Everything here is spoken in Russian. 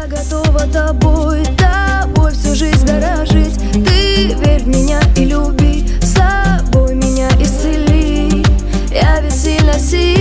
Я готова тобой всю жизнь дорожить. Ты верь в меня и люби, собой меня исцели. Я ведь сильно